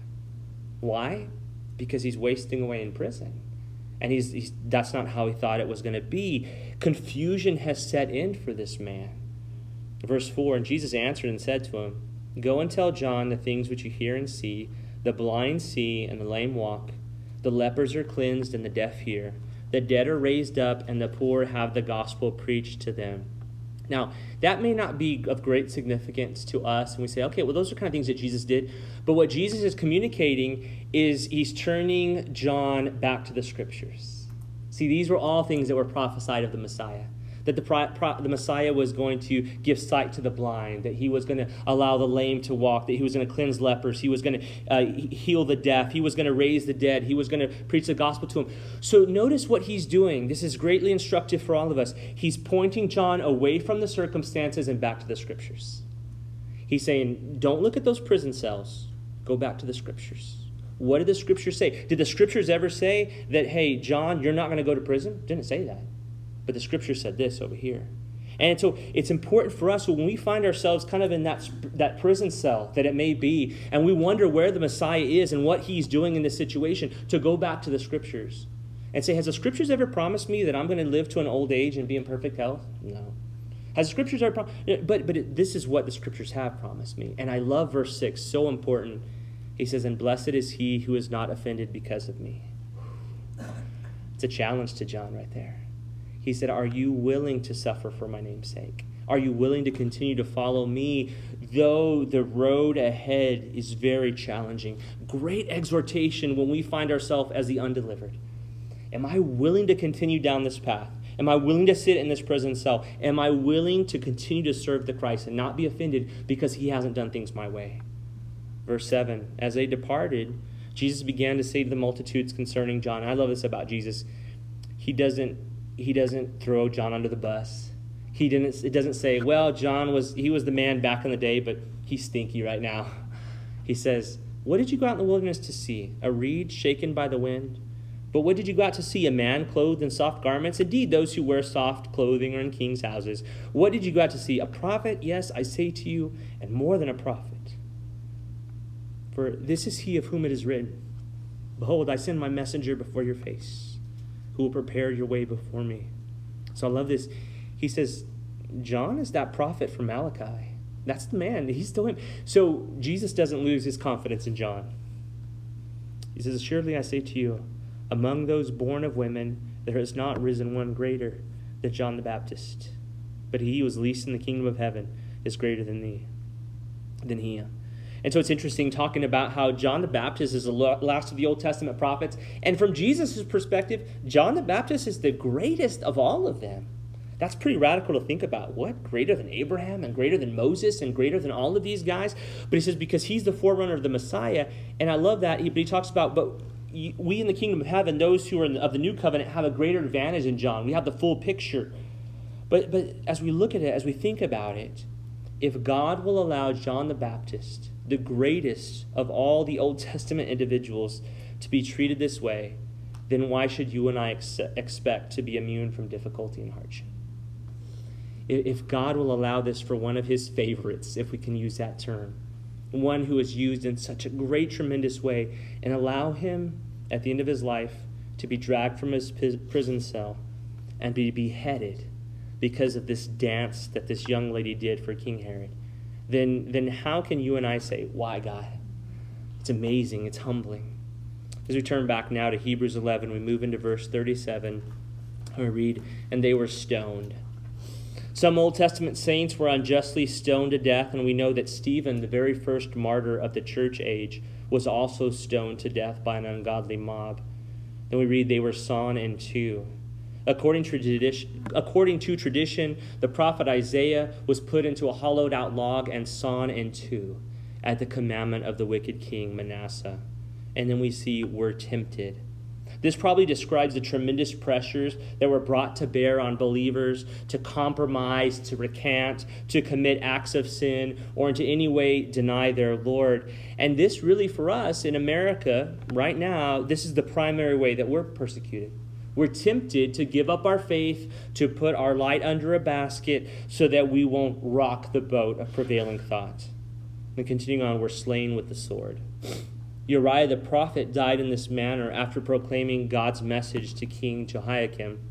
S1: Why? Because he's wasting away in prison. And he's, he's that's not how he thought it was going to be. Confusion has set in for this man. Verse four, and Jesus answered and said to him, go and tell John the things which you hear and see. The blind see and the lame walk. The lepers are cleansed and the deaf hear. The dead are raised up and the poor have the gospel preached to them. Now, that may not be of great significance to us. And we say, okay, well, those are kind of things that Jesus did. But what Jesus is communicating is he's turning John back to the Scriptures. See, these were all things that were prophesied of the Messiah. That the, pro- pro- the Messiah was going to give sight to the blind, that he was going to allow the lame to walk, that he was going to cleanse lepers, he was going to uh, heal the deaf, he was going to raise the dead, he was going to preach the gospel to them. So notice what he's doing. This is greatly instructive for all of us. He's pointing John away from the circumstances and back to the Scriptures. He's saying, don't look at those prison cells. Go back to the Scriptures. What did the Scriptures say? Did the Scriptures ever say that, hey, John, you're not going to go to prison? It didn't say that. But the Scripture said this over here. And so it's important for us when we find ourselves kind of in that, that prison cell that it may be, and we wonder where the Messiah is and what he's doing in this situation, to go back to the Scriptures and say, has the Scriptures ever promised me that I'm going to live to an old age and be in perfect health? No. Has the Scriptures ever promised? But, but it, this is what the Scriptures have promised me. And I love verse six, so important. He says, and blessed is he who is not offended because of me. It's a challenge to John right there. He said, are you willing to suffer for my name's sake? Are you willing to continue to follow me, though the road ahead is very challenging? Great exhortation when we find ourselves as the undelivered. Am I willing to continue down this path? Am I willing to sit in this prison cell? Am I willing to continue to serve the Christ and not be offended because he hasn't done things my way? Verse seven, as they departed, Jesus began to say to the multitudes concerning John. And I love this about Jesus. He doesn't He doesn't throw John under the bus. He didn't. It doesn't say, well, John was, he was the man back in the day, but he's stinky right now. He says, what did you go out in the wilderness to see? A reed shaken by the wind? But what did you go out to see? A man clothed in soft garments? Indeed, those who wear soft clothing are in king's houses. What did you go out to see? A prophet? Yes, I say to you, and more than a prophet. For this is he of whom it is written, behold, I send my messenger before your face, who will prepare your way before me. So I love this. He says, John is that prophet from Malachi. That's the man. He's still him. So Jesus doesn't lose his confidence in John. He says, assuredly I say to you, among those born of women, there has not risen one greater than John the Baptist. But he who was least in the kingdom of heaven is greater than thee, than he. And so it's interesting talking about how John the Baptist is the last of the Old Testament prophets. And from Jesus' perspective, John the Baptist is the greatest of all of them. That's pretty radical to think about. What? Greater than Abraham and greater than Moses and greater than all of these guys? But he says because he's the forerunner of the Messiah. And I love that. He, but he talks about, but we in the kingdom of heaven, those who are in the, of the new covenant, have a greater advantage in John. We have the full picture. But but as we look at it, as we think about it, if God will allow John the Baptist, the greatest of all the Old Testament individuals, to be treated this way, then why should you and I ex- expect to be immune from difficulty and hardship? If God will allow this for one of his favorites, if we can use that term, one who is used in such a great, tremendous way, and allow him at the end of his life to be dragged from his prison cell and be beheaded because of this dance that this young lady did for King Herod, then, then how can you and I say, why, God? It's amazing. It's humbling. As we turn back now to Hebrews eleven, we move into verse thirty-seven. We read, and they were stoned. Some Old Testament saints were unjustly stoned to death, and we know that Stephen, the very first martyr of the church age, was also stoned to death by an ungodly mob. Then we read they were sawn in two. According to tradition, according to tradition, the prophet Isaiah was put into a hollowed-out log and sawn in two at the commandment of the wicked king Manasseh. And then we see we're tempted. This probably describes the tremendous pressures that were brought to bear on believers to compromise, to recant, to commit acts of sin, or in any way deny their Lord. And this really, for us in America right now, this is the primary way that we're persecuted. We're tempted to give up our faith, to put our light under a basket so that we won't rock the boat of prevailing thought. And continuing on, we're slain with the sword. Uriah the prophet died in this manner after proclaiming God's message to King Jehoiakim.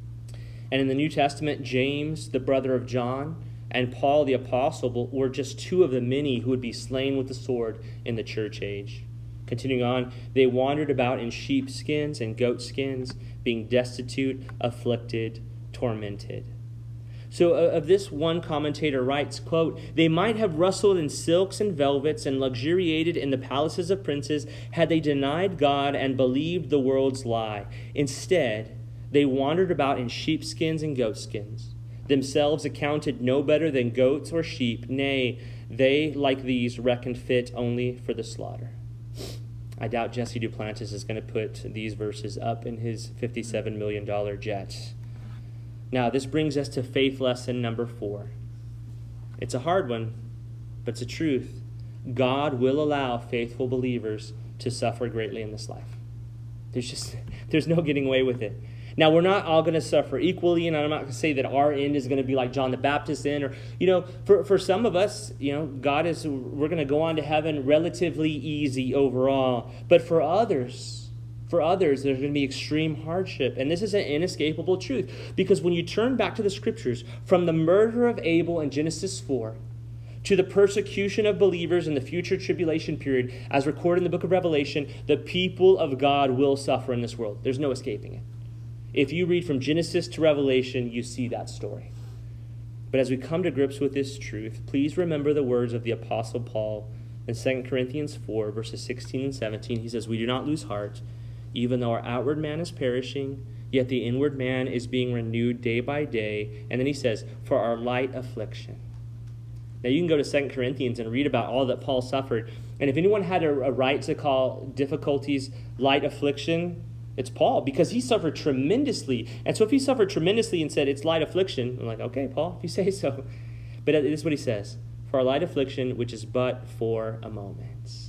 S1: And in the New Testament, James, the brother of John, and Paul the apostle were just two of the many who would be slain with the sword in the church age. Continuing on, they wandered about in sheepskins and goatskins, being destitute, afflicted, tormented. So uh, of this, one commentator writes, quote, they might have rustled in silks and velvets and luxuriated in the palaces of princes had they denied God and believed the world's lie. Instead, they wandered about in sheepskins and goatskins, themselves accounted no better than goats or sheep. Nay, they, like these, reckoned fit only for the slaughter. I doubt Jesse Duplantis is going to put these verses up in his fifty-seven million dollars jet. Now, this brings us to faith lesson number four. It's a hard one, but it's a truth. God will allow faithful believers to suffer greatly in this life. There's just, there's no getting away with it. Now, we're not all going to suffer equally, and I'm not going to say that our end is going to be like John the Baptist's end. Or, you know, for, for some of us, you know, God is, we're going to go on to heaven relatively easy overall. But for others, For others, there's going to be extreme hardship. And this is an inescapable truth. Because when you turn back to the scriptures, from the murder of Abel in Genesis four to the persecution of believers in the future tribulation period, as recorded in the book of Revelation, the people of God will suffer in this world. There's no escaping it. If you read from Genesis to Revelation, you see that story. But as we come to grips with this truth, please remember the words of the Apostle Paul in Second Corinthians four, verses sixteen and seventeen. He says, we do not lose heart. Even though our outward man is perishing, yet the inward man is being renewed day by day. And then he says, for our light affliction. Now you can go to Second Corinthians and read about all that Paul suffered. And if anyone had a, a right to call difficulties light affliction, it's Paul, because he suffered tremendously. And so if he suffered tremendously and said it's light affliction, I'm like, okay, Paul, if you say so. But this is what he says. For our light affliction, which is but for a moment.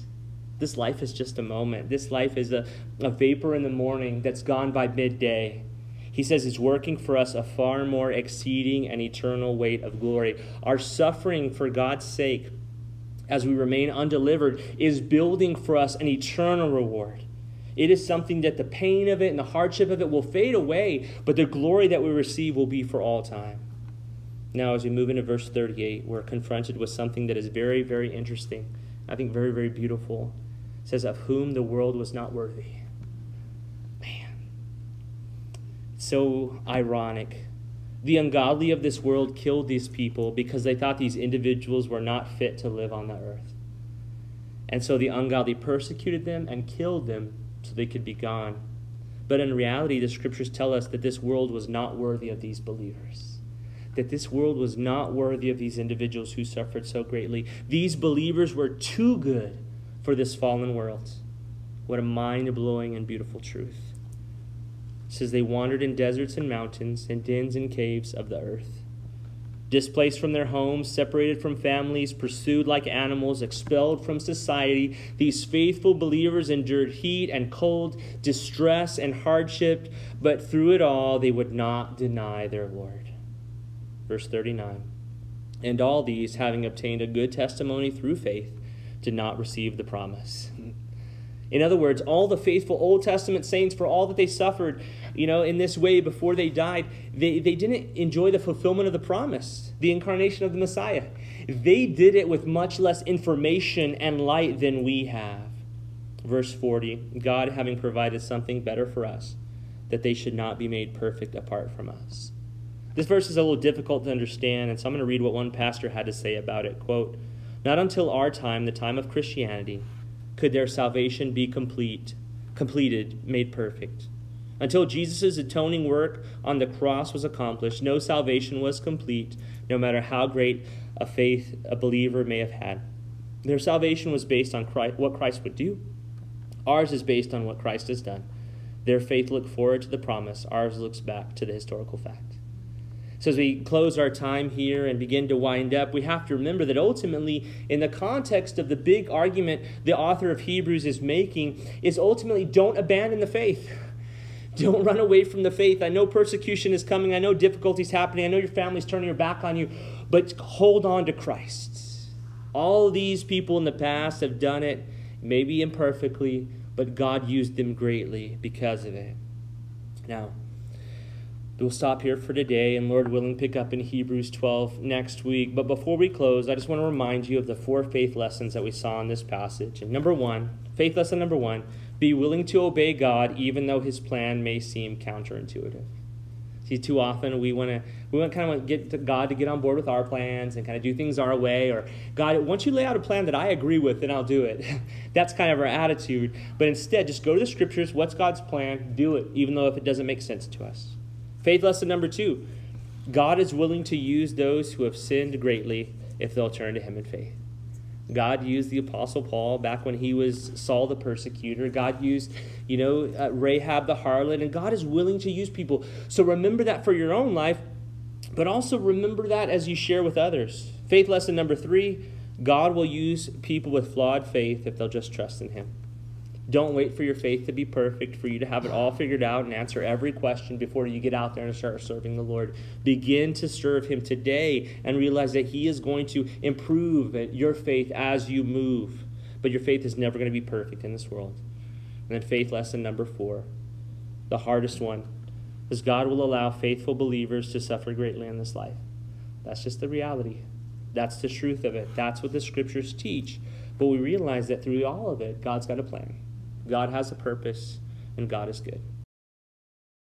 S1: This life is just a moment. This life is a, a vapor in the morning that's gone by midday. He says it's working for us a far more exceeding and eternal weight of glory. Our suffering for God's sake, as we remain undelivered, is building for us an eternal reward. It is something that the pain of it and the hardship of it will fade away, but the glory that we receive will be for all time. Now, as we move into verse thirty-eight, we're confronted with something that is very, very interesting. I think very, very beautiful. It says, of whom the world was not worthy. Man. It's so ironic. The ungodly of this world killed these people because they thought these individuals were not fit to live on the earth. And so the ungodly persecuted them and killed them so they could be gone. But in reality, the scriptures tell us that this world was not worthy of these believers. that this world was not worthy of these individuals who suffered so greatly. These believers were too good for this fallen world. What a mind-blowing and beautiful truth. It says they wandered in deserts and mountains and dens and caves of the earth. Displaced from their homes, separated from families, pursued like animals, expelled from society, these faithful believers endured heat and cold, distress and hardship, but through it all they would not deny their Lord. Verse thirty-nine, and all these, having obtained a good testimony through faith, did not receive the promise. In other words, all the faithful Old Testament saints, for all that they suffered, you know, in this way before they died, they, they didn't enjoy the fulfillment of the promise, the incarnation of the Messiah. They did it with much less information and light than we have. Verse forty, God having provided something better for us, that they should not be made perfect apart from us. This verse is a little difficult to understand, and so I'm going to read what one pastor had to say about it. Quote, not until our time, the time of Christianity, could their salvation be complete, completed, made perfect. Until Jesus' atoning work on the cross was accomplished, no salvation was complete, no matter how great a faith a believer may have had. Their salvation was based on Christ, what Christ would do. Ours is based on what Christ has done. Their faith looked forward to the promise. Ours looks back to the historical fact. So as we close our time here and begin to wind up, we have to remember that ultimately, in the context of the big argument the author of Hebrews is making, is ultimately don't abandon the faith. Don't run away from the faith. I know persecution is coming. I know difficulties happening. I know your family's turning your back on you. But hold on to Christ. All these people in the past have done it, maybe imperfectly, but God used them greatly because of it. Now, we'll stop here for today, and Lord willing, pick up in Hebrews twelve next week. But before we close, I just want to remind you of the four faith lessons that we saw in this passage. And number one, faith lesson number one, be willing to obey God even though his plan may seem counterintuitive. See, too often we want to we want to kind of get to God to get on board with our plans and kind of do things our way. Or, God, once you lay out a plan that I agree with, then I'll do it. That's kind of our attitude. But instead, just go to the scriptures. What's God's plan? Do it, even though if it doesn't make sense to us. Faith lesson number two, God is willing to use those who have sinned greatly if they'll turn to him in faith. God used the Apostle Paul back when he was Saul the persecutor. God used, you know, uh, Rahab the harlot, and God is willing to use people. So remember that for your own life, but also remember that as you share with others. Faith lesson number three, God will use people with flawed faith if they'll just trust in him. Don't wait for your faith to be perfect, for you to have it all figured out and answer every question before you get out there and start serving the Lord. Begin to serve him today and realize that he is going to improve your faith as you move. But your faith is never going to be perfect in this world. And then faith lesson number four, the hardest one, is God will allow faithful believers to suffer greatly in this life. That's just the reality. That's the truth of it. That's what the scriptures teach. But we realize that through all of it, God's got a plan. God has a purpose, and God is good.